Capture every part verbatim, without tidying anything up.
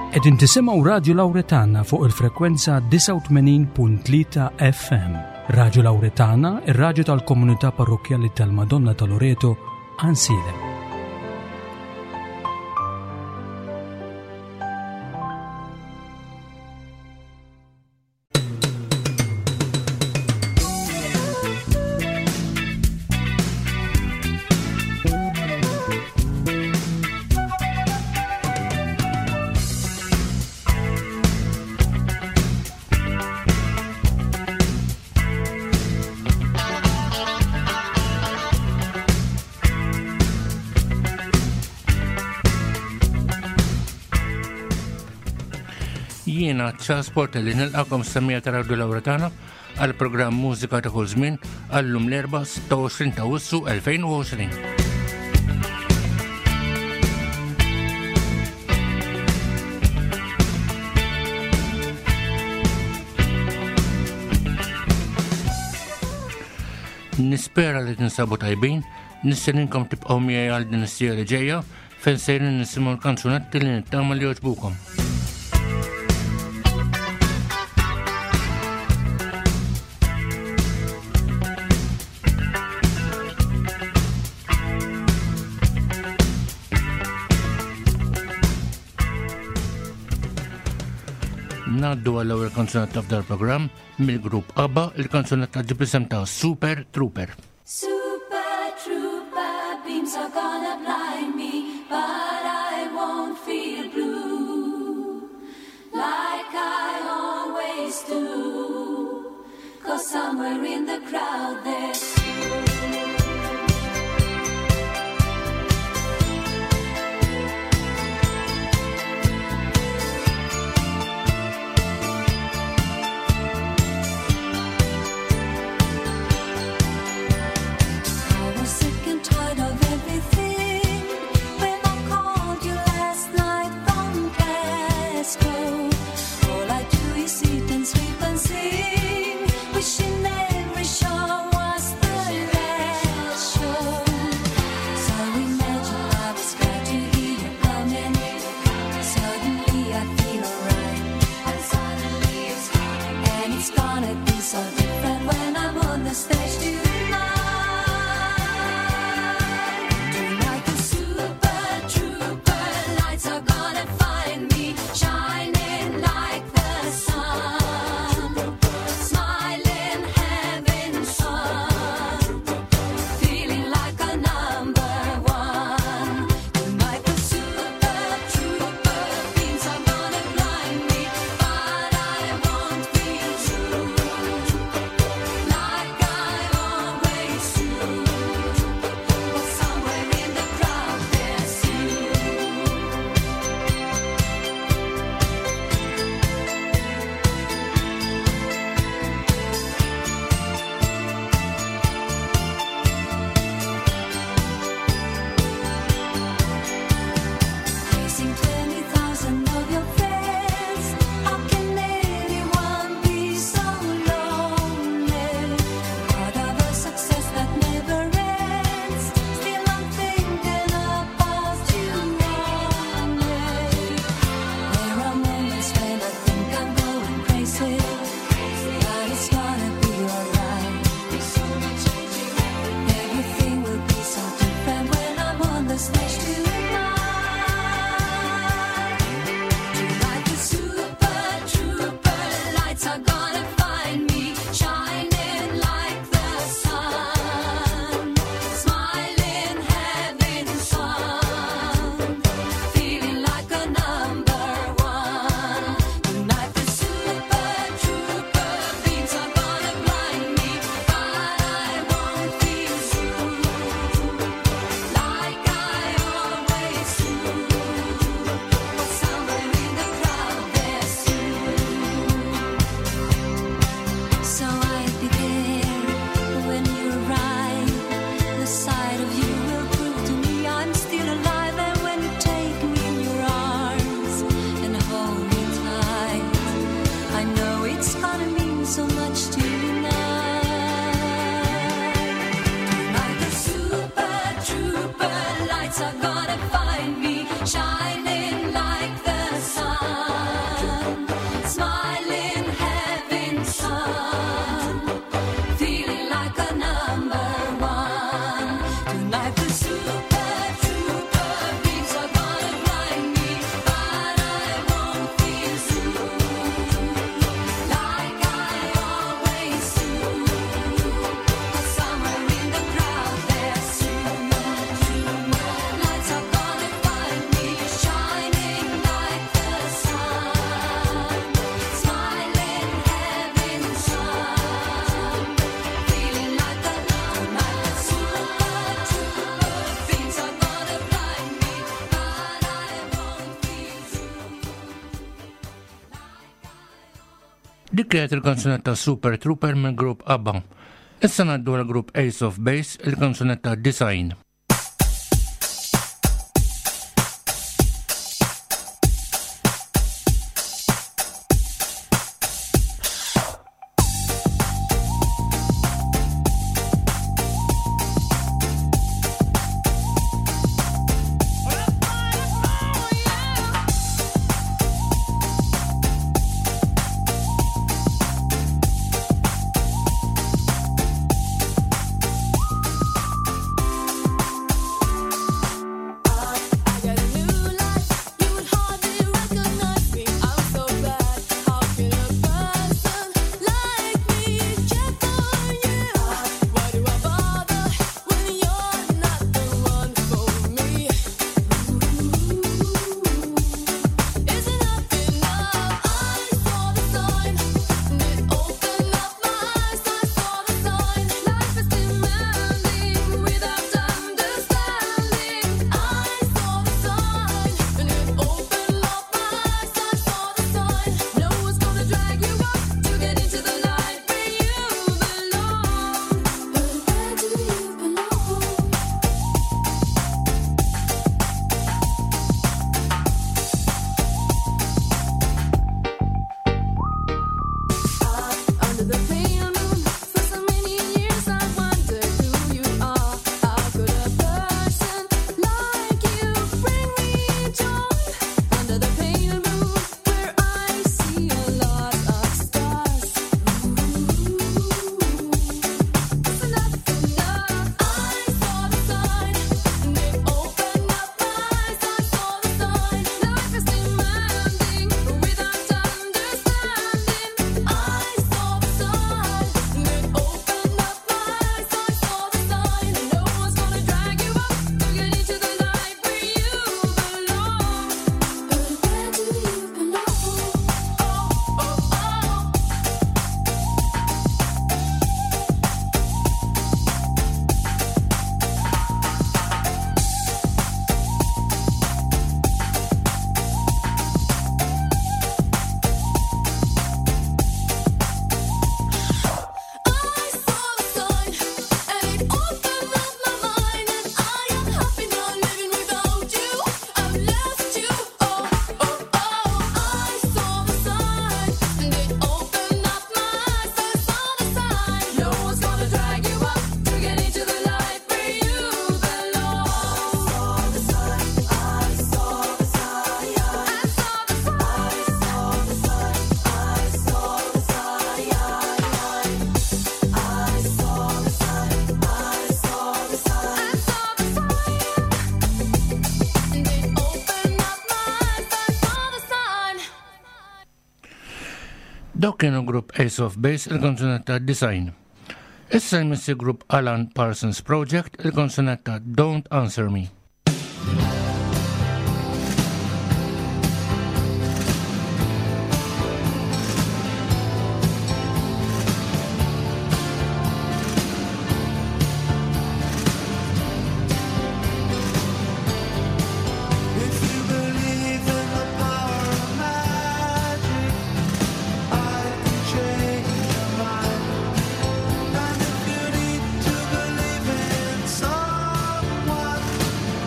Qegħdin tisimgħu Radju Lawretana fuq il-frekwenza tisa' u tmenin punt tlieta F M. Radju Lawretana, ir-radju tal-Komunità Parrokjali tal-Madonna ta' Loreto, Ansilem. Jiena Ċasport li nilqakom semmija ta' Radju Lawretana għal programm Mużika ta' kull żmien għallum l-erba' sitta u għoxrin ta' Awwissu elfejn u għoxrin. Nispera li tinsabu tajbin, nistenninkom tibqgħu miegħi għal din is-sija li ġejja fejn sejrin nisimgħu l-kanzunetti li nittama li jogħġbukom. Naddu għall-ewwel kanzunetta f'dar programm mill-grupp ABBA, il-kanzunetta ġib isem ta' Super Trooper. Super Trooper, beams are gonna blind me, but I won't feel blue like I always do, 'cause somewhere in the crowd there's lights are gonna find me shining like the sun. Dik kienet il-kanzunetta Super Trooper mill grupp ABBA. Issa ngħaddu għal-grupp Ace of Base, il-kanzunetta Design. Dawk kienu grupp Ace of Base, il-kanzunetta Design. Issa jmissi grupp Alan Parsons Project, il-kanzunetta Don't Answer Me. Someone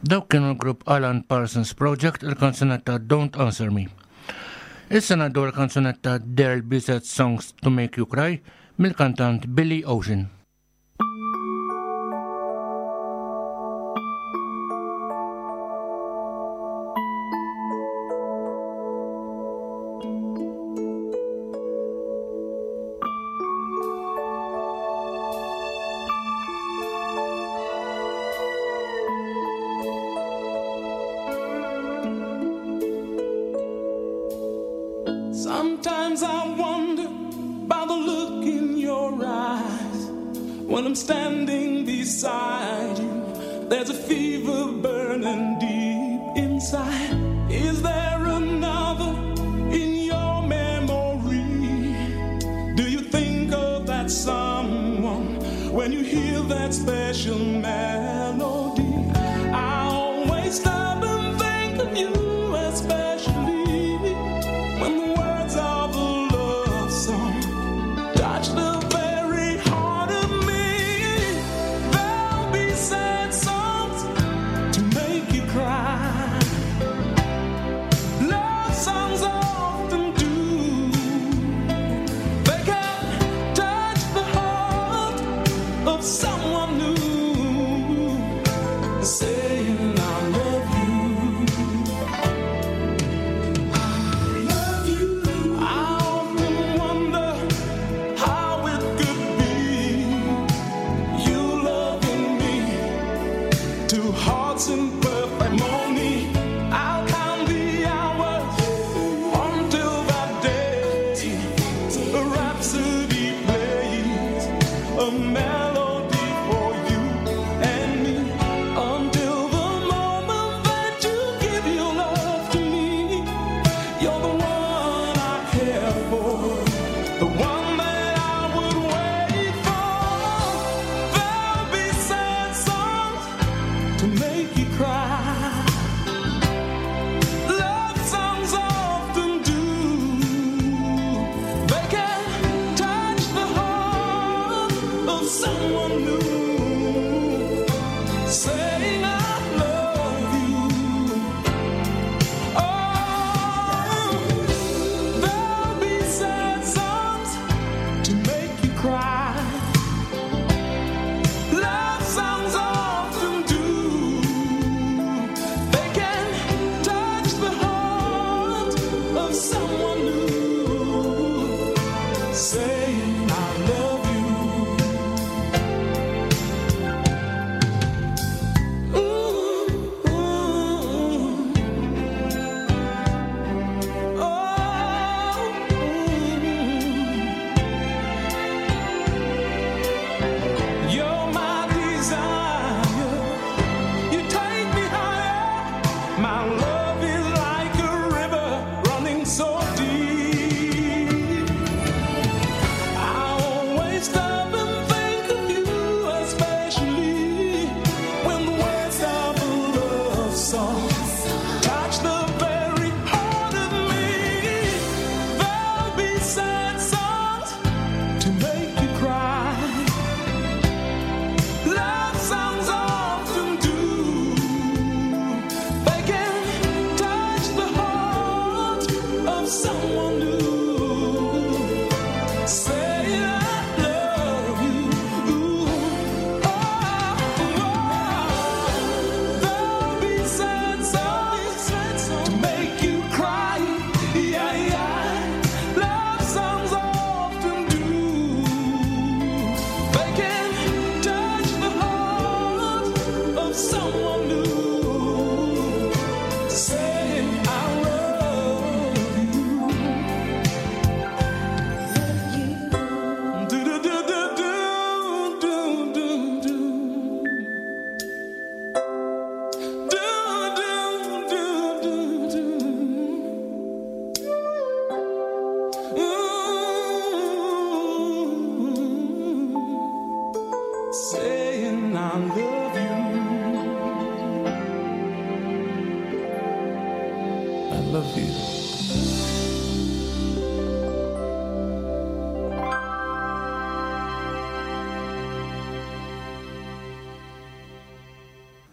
Daw kienu l-grupp Alan Parsons Project il-kanzunetta Don't Answer Me. Issa naddu l-kanzunetta There'll Be Sad Songs to Make You Cry mill-kantant Billy Ocean. Sometimes I wonder by the look in your eyes. When I'm standing beside you, there's a fever burning deep inside. Is there another in your memory? Do you think of that someone when you hear that special melody? I always stop and think of you, especially when the words of a love song touch the very heart of me. There'll be sad songs to make you cry. Love songs often do. They can touch the heart of someone new, saying I love you.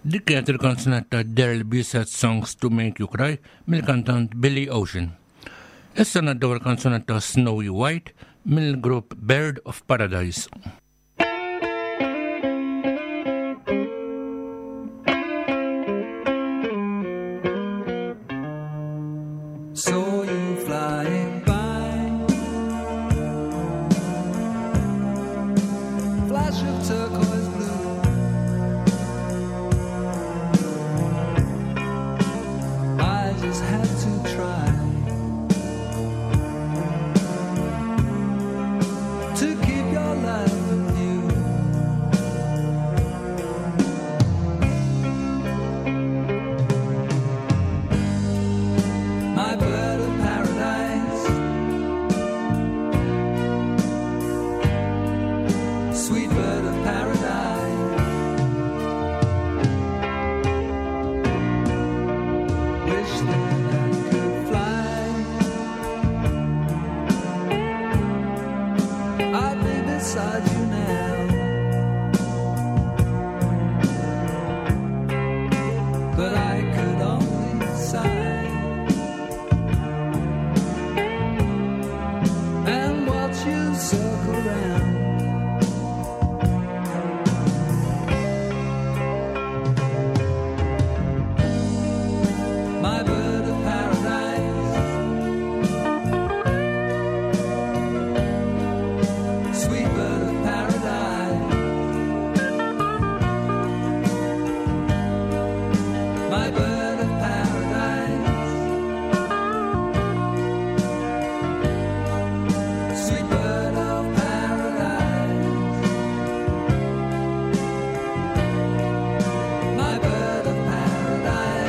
Dik kienet il-kanzunetta There'll Be Sad Songs to Make You Cry mill-kantant Billy Ocean. Issa naddew il-kanzunetta Snowy White mill-grupp Bird of Paradise. Saw you flying by, flash of turquoise blue, I just had to try to keep your life in view. My bird of paradise, sweet bird of paradise, wish that I could fly. I'd be beside you now, but I could only sigh and watch you circle round. My bird of paradise, sweet bird of paradise, my bird of paradise, sweet bird of paradise, my bird of paradise.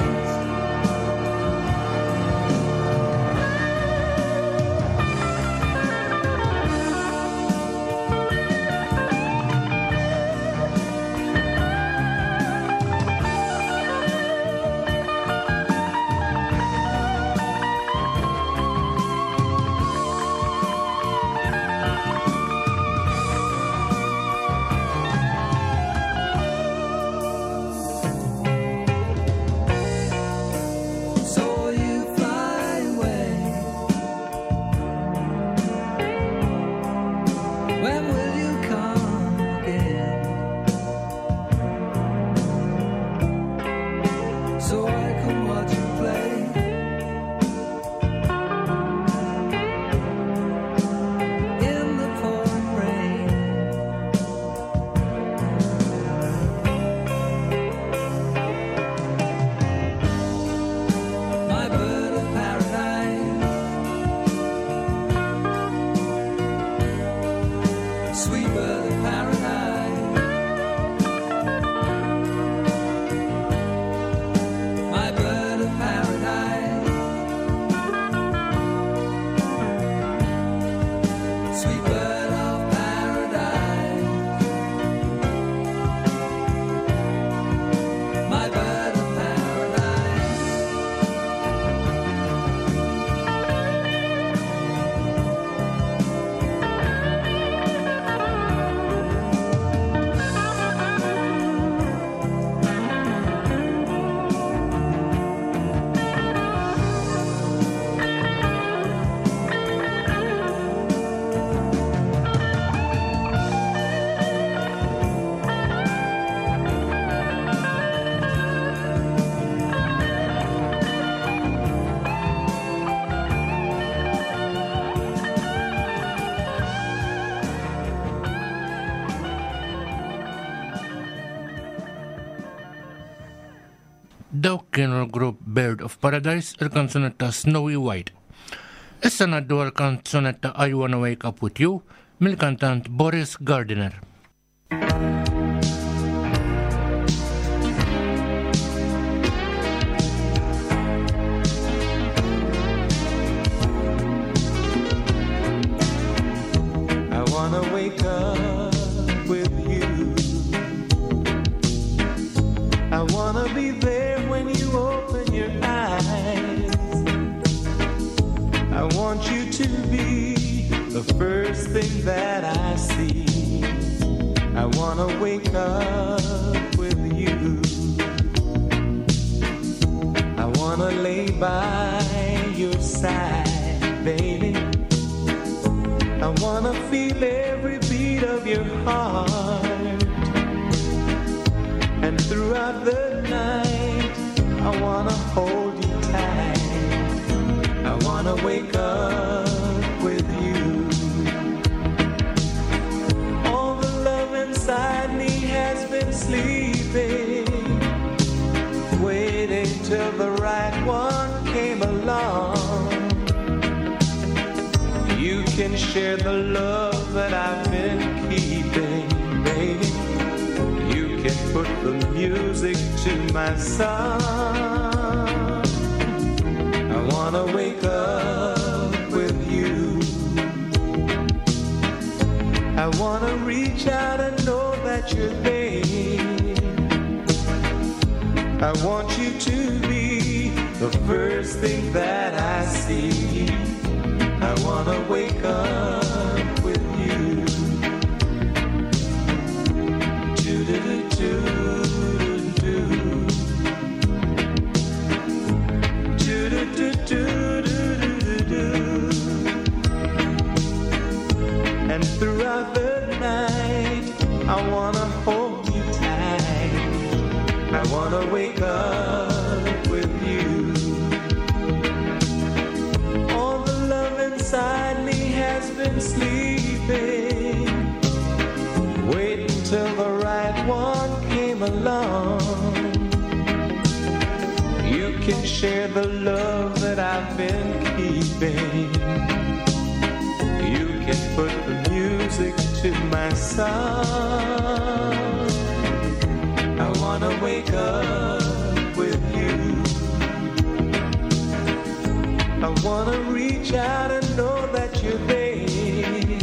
Saw you fly away. When will you come again? So I can watch you play in the pouring rain. My bird of paradise, sweet bird of paradise, my bird of paradise, sweet bird of paradise, my bird of paradise. Dawk kienu l-grupp Bird of Paradise il-kanzunetta Snowy White. Issa naddu għal-kanzunetta I Wanna Wake Up With You mill-kantant Boris Gardiner. I wanna wake up with you. I wanna be there when you open your eyes. I want you to be the first thing that I see. I wanna wake up with you. by your side, baby. I wanna feel every beat of your heart. And throughout the night, I wanna hold you tight. I wanna wake up with you. All the love inside me has been sleeping, waiting till the right one came along. You can share the love that I've been keeping, baby. You can put the music to my song. I wanna wake up with you. I wanna reach out and know that you're there. I want you to be the first thing that I see. I wanna wake up with you. Do-do-do-do-do-do. Do-do-do-do-do-do-do. And throughout the night, I wanna hold you tight. I wanna wake up with you. All the love inside me has been sleeping, waiting till the right one came along. You can share the love that I've been keeping. You can put the music to my song. I wanna wake up with you. I wanna reach out and know that you're there.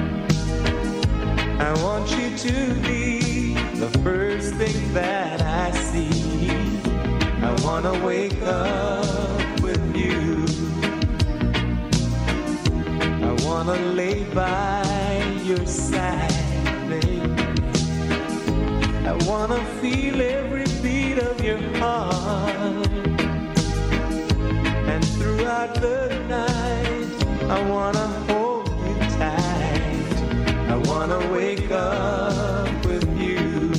I want you to be the first thing that I see. I wanna wake up with you. I wanna lay by your side, baby. I wanna feel every beat of your heart. And throughout the night, I wanna hold you tight. I wanna wake up with you.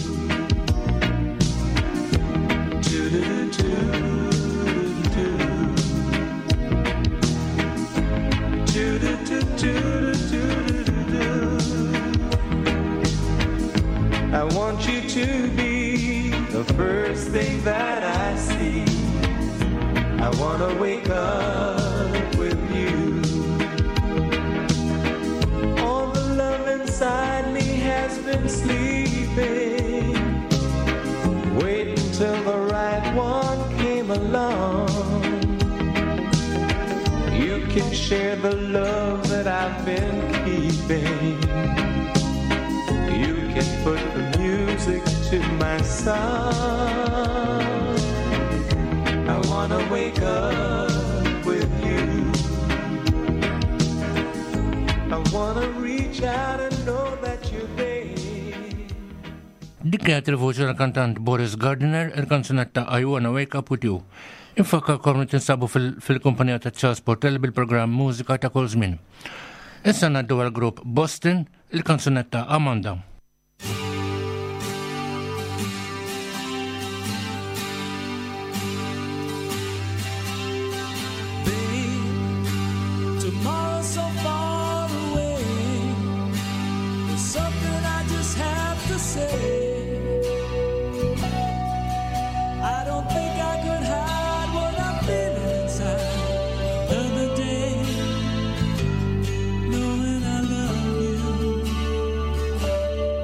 Do-do-do-do-do. Do-do-do-do-do-do. I want you to be the first thing that I see. I wanna wake up with you. All the love inside me has been sleeping, waiting till the right one came along. You can share the love that I've been keeping. You can put the music to my song. I wanna wake up with you. I wanna reach out and know that you're there. Dik kienet il-voċi tal-kantant Boris Gardner, il-kanzunetta I Wanna Wake Up With You. Infakkarkom li tinsabu fil-kumpanija ta' Charles Portel bil-programm Mużika ta' kull żmien. Issa ngħaddu għall-grupp Boston, il-kanzunetta Amanda. Tomorrow's so far away. There's something I just have to say. I don't think I could hide what I'm feeling inside. Another day, knowing I love you.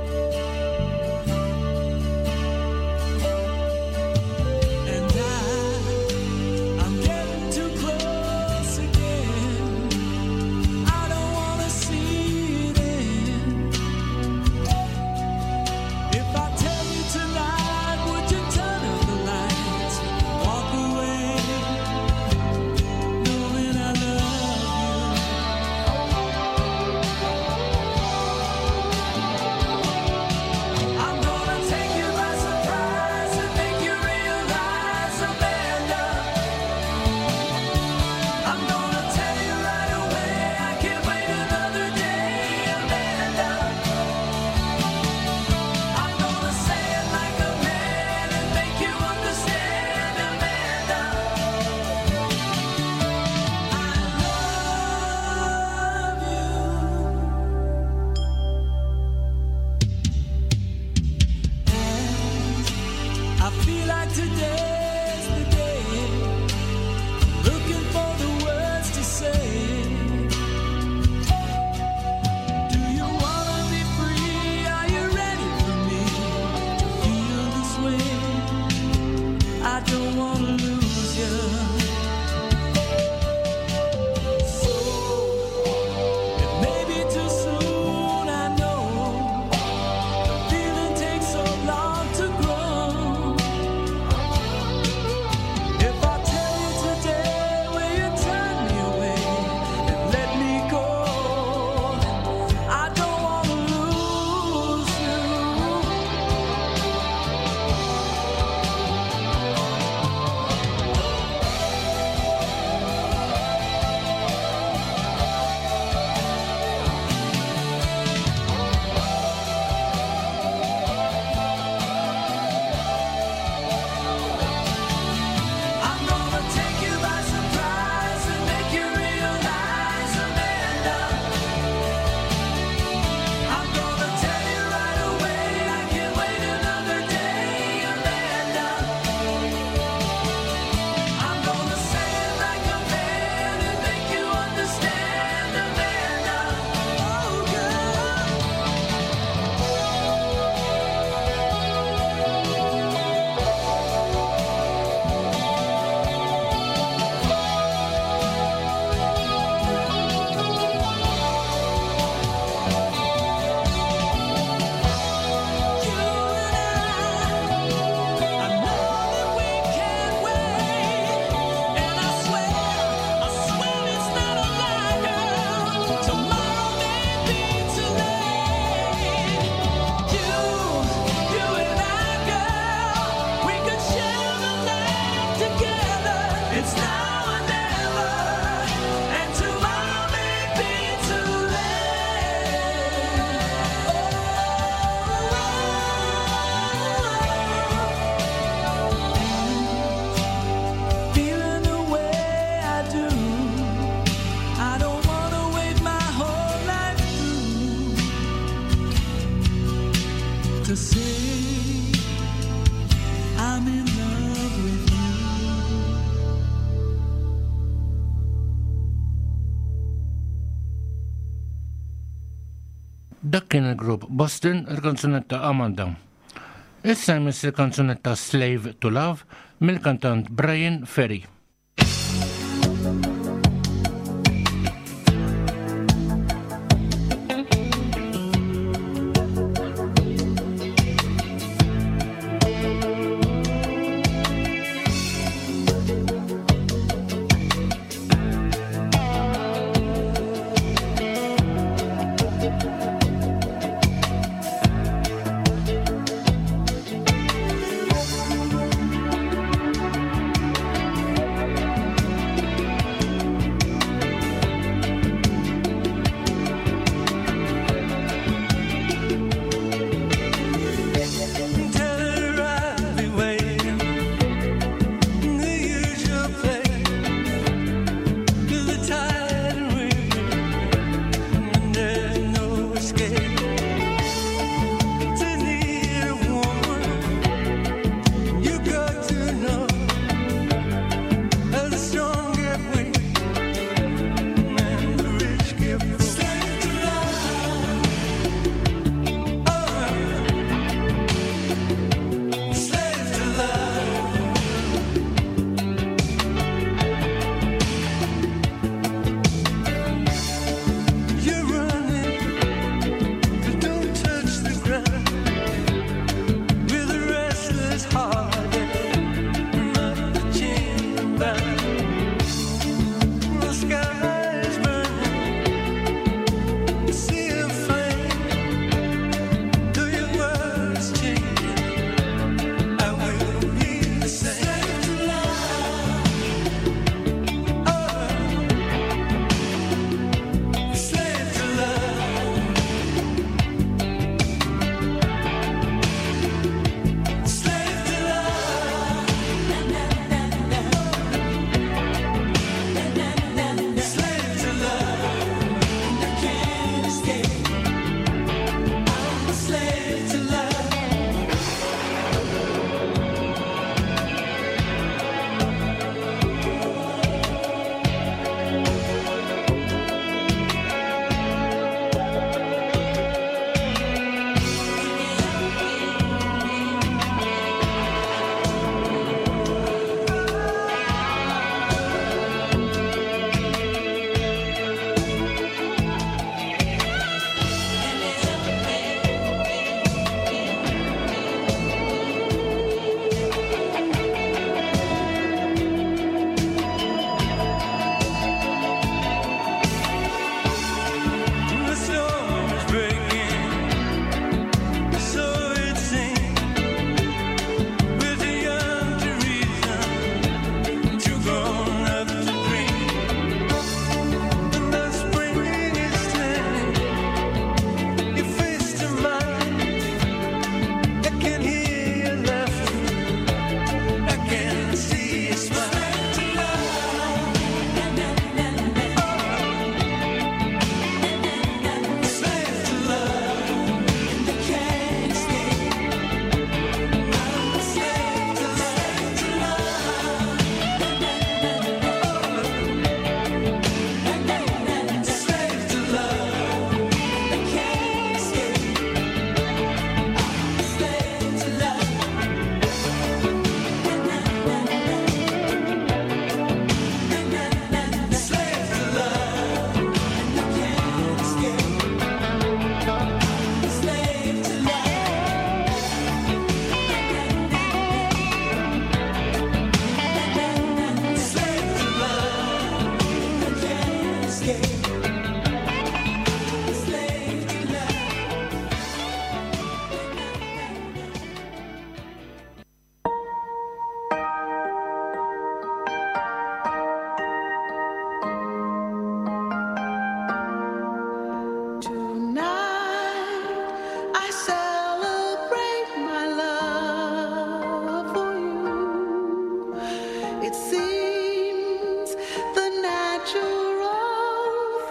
to say I'm in love with you. Dak kien il-grupp Boston, il-kanzunetta Amanda. Issa jmiss il-kanzunetta Slave to Love mill-kantant Brian Ferry.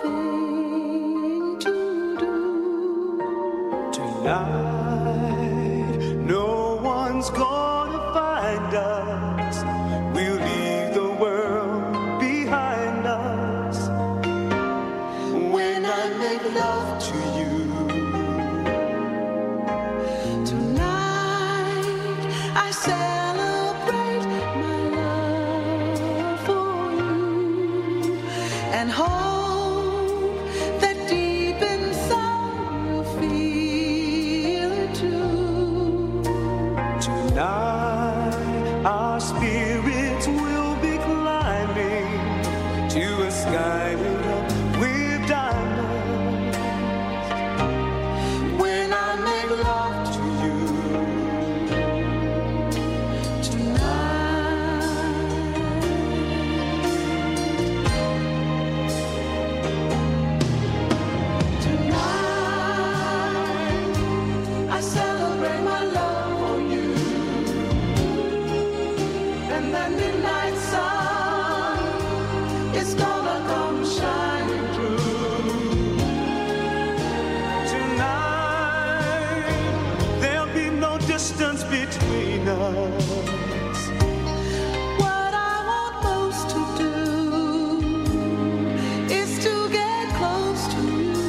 Tonight love to you. Tonight I celebrate my love for you and hope that deep inside you'll feel it too. Tonight our spirits will be climbing to a sky lit up with diamonds when I make love to you tonight. Tonight I celebrate my love for you and that midnight sun is gonna come shining through. Tonight there'll be no distance between us. What I want most to do is to get close to you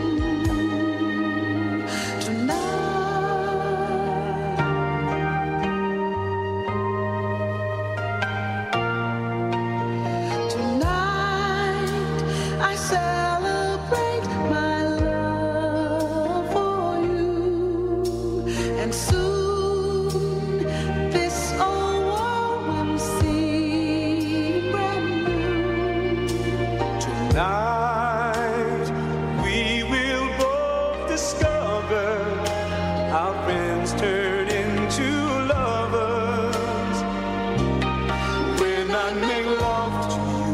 tonight. Tonight I celebrate my love for you and soon this old world will seem brand new. Tonight we will both discover our friends turn into lovers when I make love to you.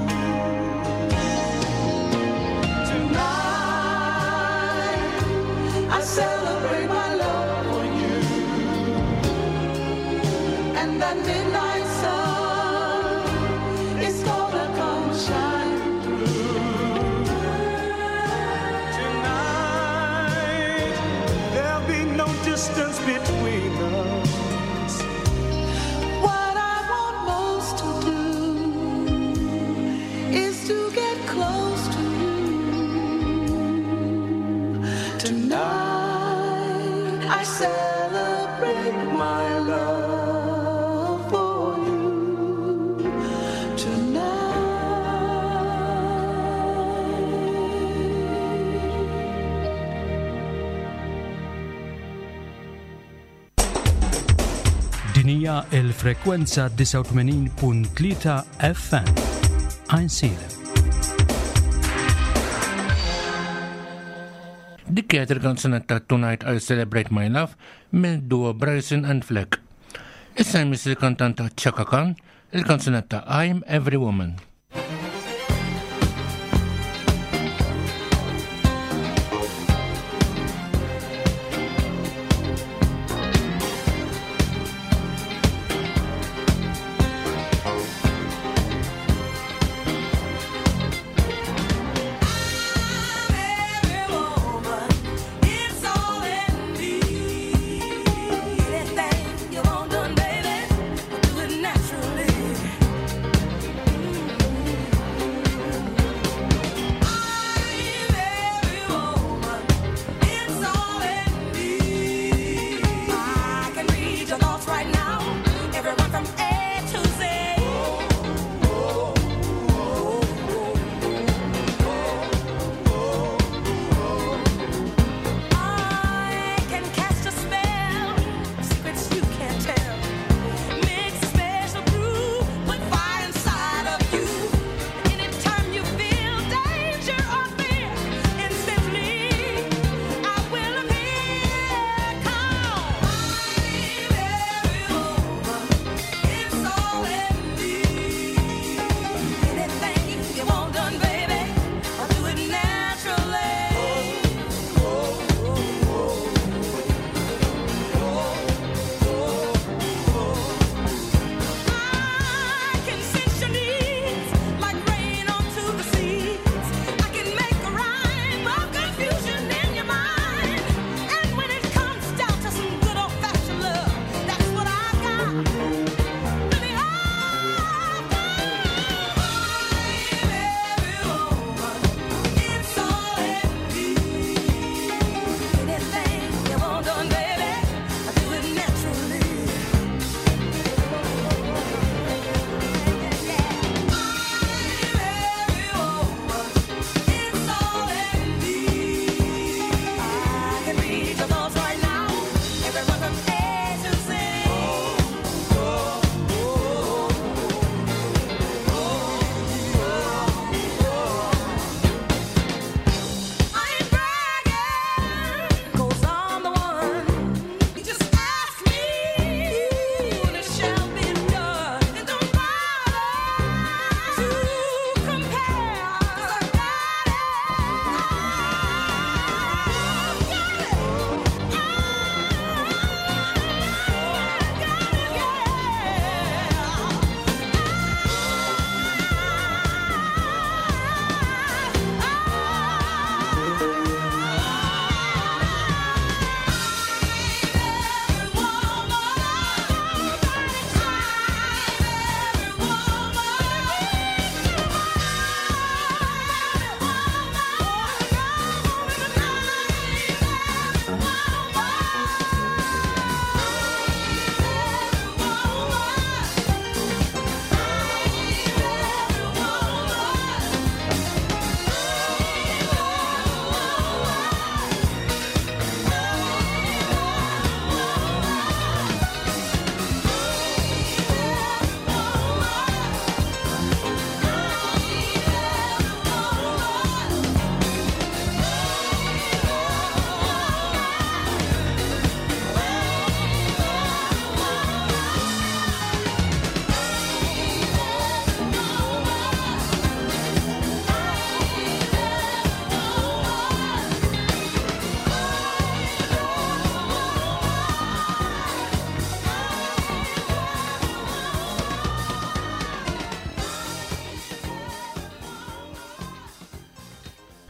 Tonight I celebrate my love for you and that midnight sun is gonna come shining through. Tonight there'll be no distance between us. What I want most to do is to get close to you tonight. I celebrate my love for you tonight. Dinija il-frekwenza tisa' u tmenin punt tlieta F M. Għajnsir. Dik kienet il-kanzunetta Tonight I Celebrate My Love minn duo Bryson and Fleck. Issa jmiss il-kantanta Chaka Khan, il-kanzunetta I'm Every Woman. Anything you want done, baby, do it naturally.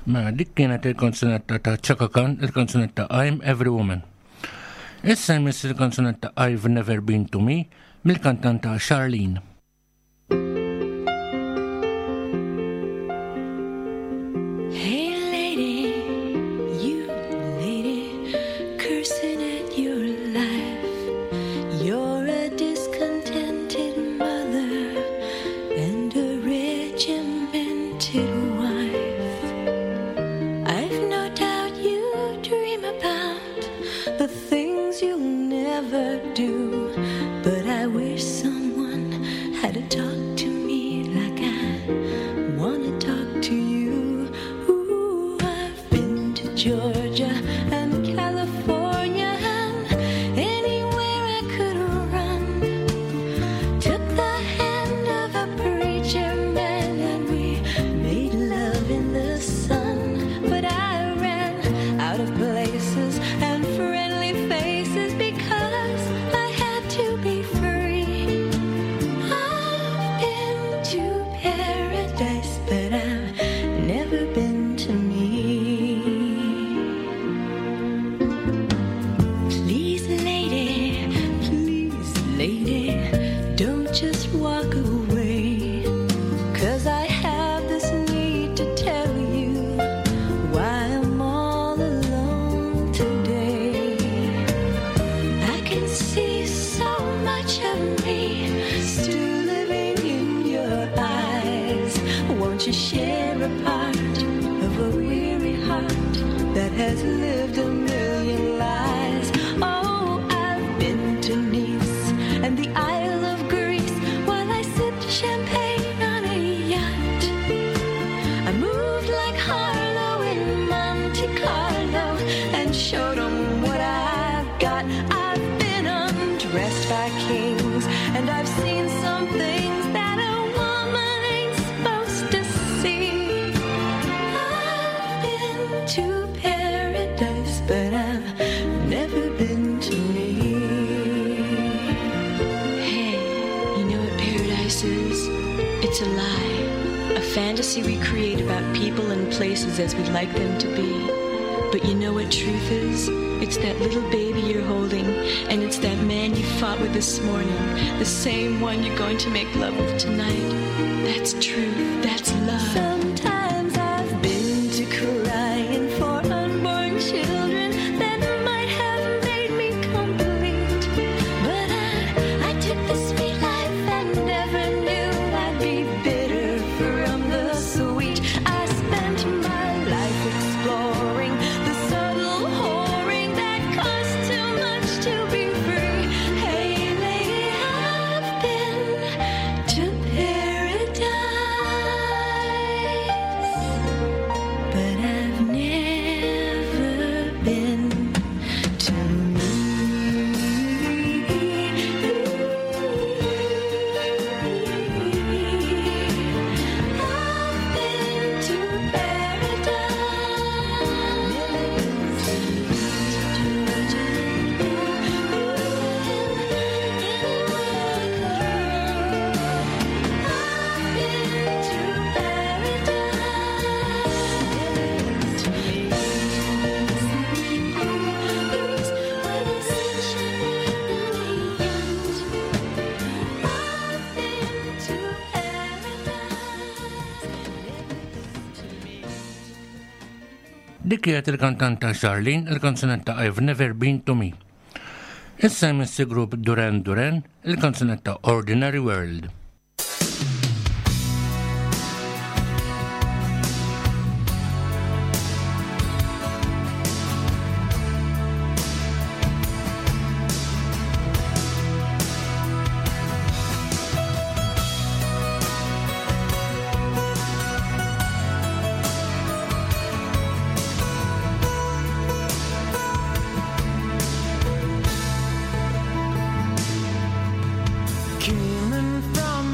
Ma dik kienet il-konsonetta ta' Chaka Khan, il-konsonetta I'm Every Woman. Issa jmiss il-konsonetta I've Never Been to Me mill-kantanta Charlene. It's a lie, a fantasy we create about people and places as we'd like them to be. But you know what truth is? It's that little baby you're holding, and it's that man you fought with this morning, the same one you're going to make love with tonight. That's truth, that's love. Sometimes I've been to crying for unborn children that might have made me complete. But I, I took the sweet life and never knew I'd be bitter from the sweet. I spent my life exploring the subtle whoring that costs too much to be free. Hey lady, I've been to paradise, but I've never been to I've been to Dik kienet il-kantanta Charlene, il-konsonetta I've Never Been to Me. Issa jmiss grupp Duran Duran, il-konsonetta Ordinary World. Came in from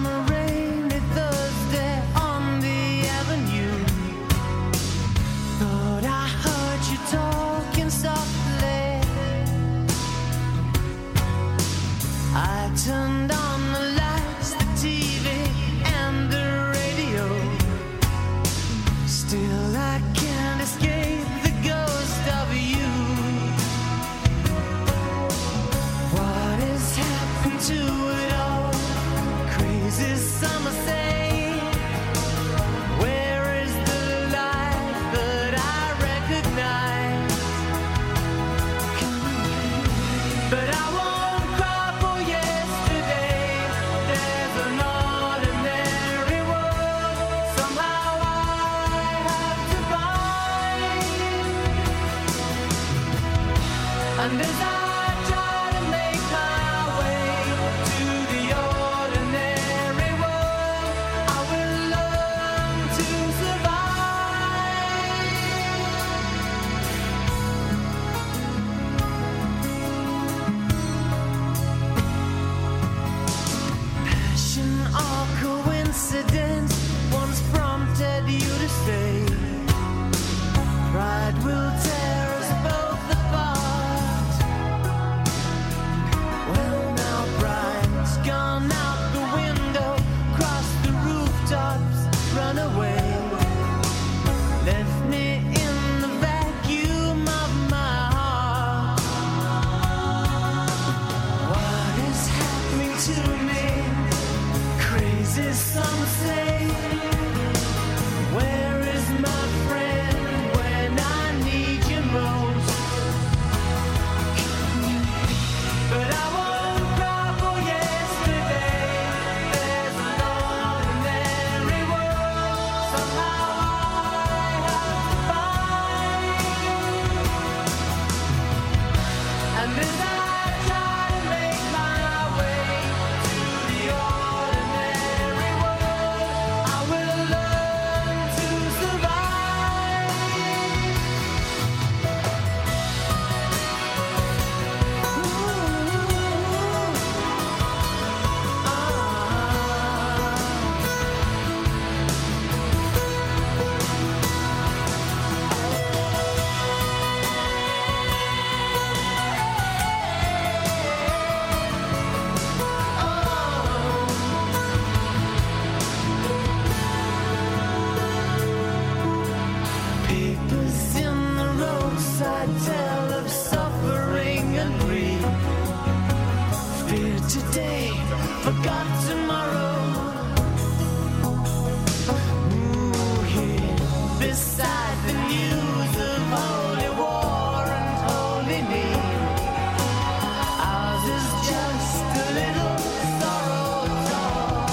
And as I try to make my way to the ordinary world, I will learn to survive. Passion or coincidence once prompted you to say, pride will tear us both apart. Well, now pride's gone out the window, crossed the rooftops, run away, left me in the vacuum of my heart. What is happening to me? Crazy, some say. Where is my friend when I need you most? But I won't cry for yesterday. There's an ordinary world somehow I have to find. And as I try to make my way to the ordinary world, I will learn to survive. Papers in the roadside tell of suffering and grief. Fear today, forgot tomorrow. Ooh, here beside the news of holy war and holy need, ours is just a little sorrow talk.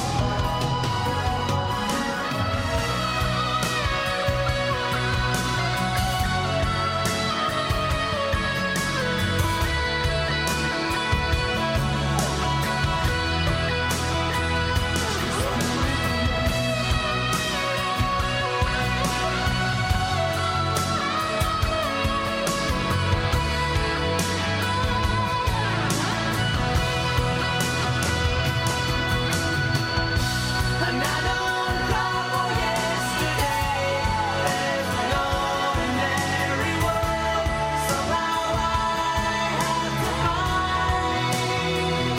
And I don't cry for yesterday. There's an ordinary world somehow I have to find.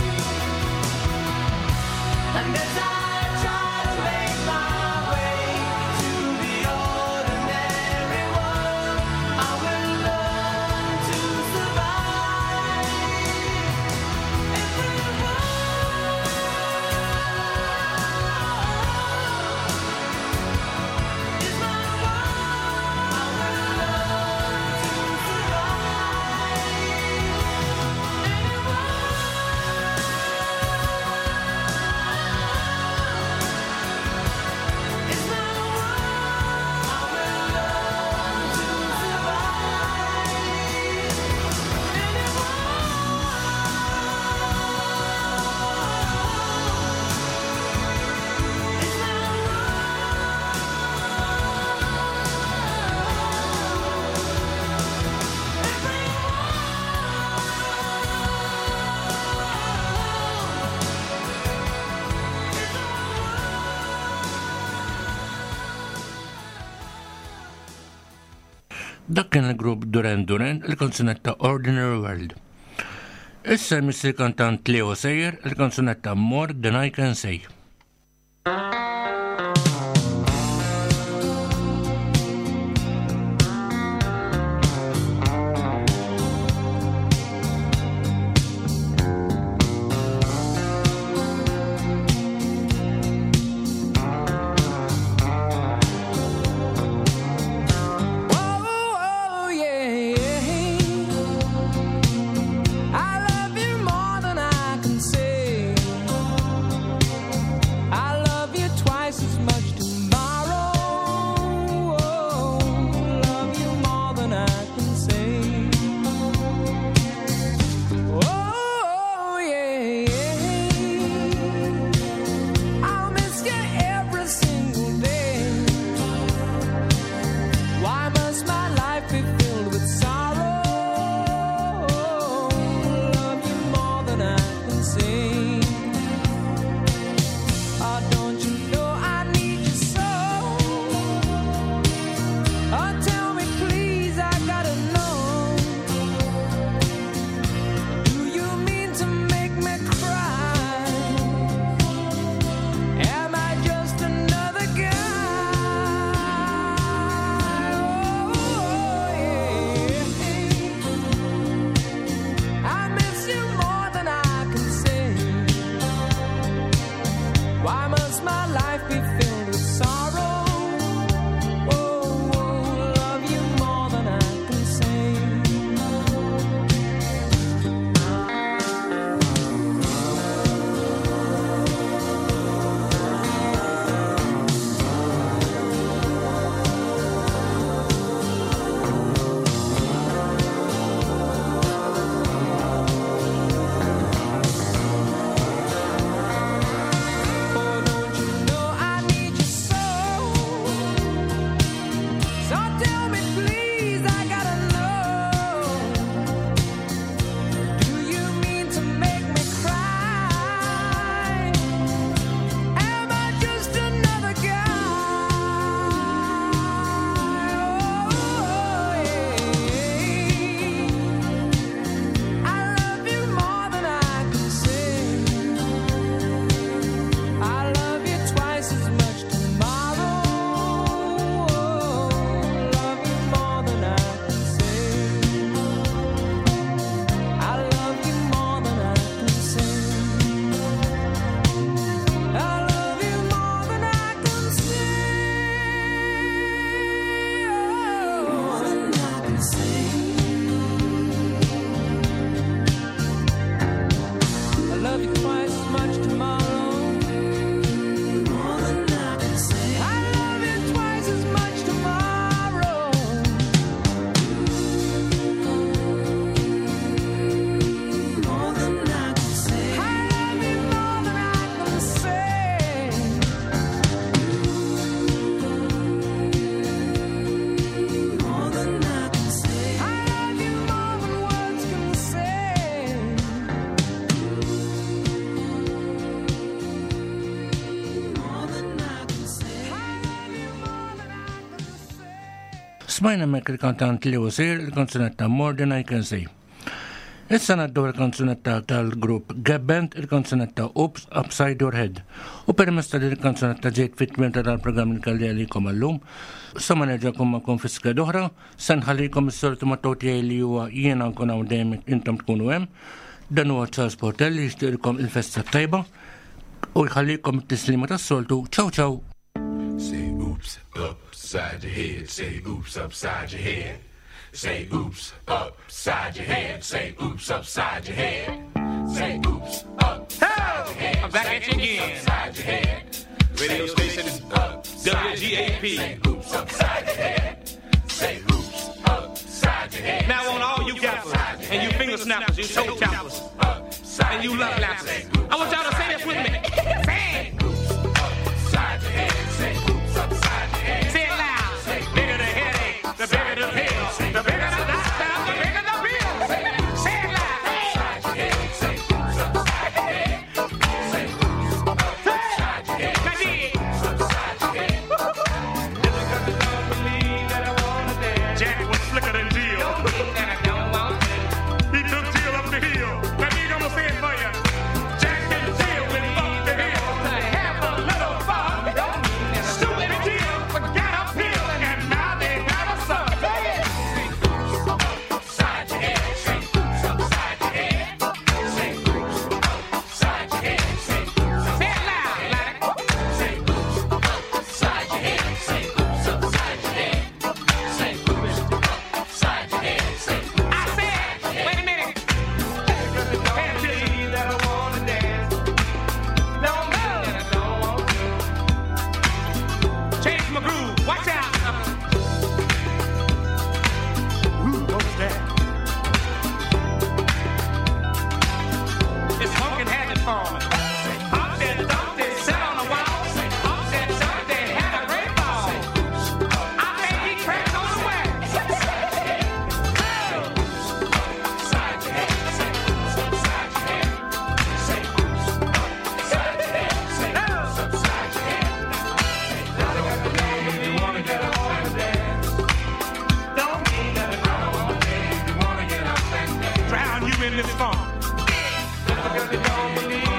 And as I try to make my way to the ordinary world, I will learn to survive. Everyone. Is my world. I will learn to survive. Anyone. Is my world. I will learn to survive. Anyone. Is my Dak kien il-grupp Duran Duran il-konsonetta Ordinary World. Issa jmiss il-kantant Leo Sayer il-konsonetta More Than I Can Say. Oh, yeah, yeah. I love you more than I can say. I love you Smajna mek il-kantant li usir il-kanzunetta More Than I Can Say. Issa naddu il-kanzunetta tal-grupp Gabbent il-kanzunetta Oops Upside Your Head. U permess ta' il-kanzunetta ġejt fit-tmiem tal-programm li kalli għalikom għallum. Sama nerġakum ma' konfiska doħra, sanħallikom s-soltu ma' toti li huwa jiena nkun hawn dejjem intom tkunu hemm. Dan huwa Charles Portel li jixtieqilkom il-festa tajba u jħallikom it-tislima tas-soltu. Ciao ciao. Say oops upside your head. Say oops upside your head. Say oops upside your head. Say oops upside your head. Say oops upside your head. I'm back at you again. Upside your head. Radio station is W G A P. Say oops upside your head. Say oops upside your head. Now on all you gappers and you finger snappers, you toe choppers, and you love lappers, I want y'all to say this with me. Say it. Upside your head. Say oops upside your head. Say it loud. The bigger the headache, the bigger the pill, the bigger the doctor, the bigger the bill. Say it loud. Upside your head. Say oops upside your head. Say oops upside your head. Now dig. Upside your head. Jack was slicker than Jill. He took Jill up the hill. Now dig, I'm gonna say it for you. Jack and Jill went up the hill to have a little fun. Stupid Jill forgot a pill, and now they have a son. Upside your head. Say oops upside your head. Say oops upside your head. Say oops Say it loud, like Say oops upside your head. Say oops upside your head. Say oops upside your head. Say oops. I said, wait a minute. Hey, Jill, that I wanna dance. No, no, that I don't want to. change my groove. Watch out. Ooh, what was that? It's pumpkin habit forming. Hump that dump that sat on the wall. Hump that dump that had a great ball. I think he cracked on the wax. Upside your head. Say oops upside your head. Say oops upside your head. Say oops upside your head. You wanna get up and dance. Don't mean that I don't wanna dance. You wanna get up and dance. Drown you in this funk. Because you don't believe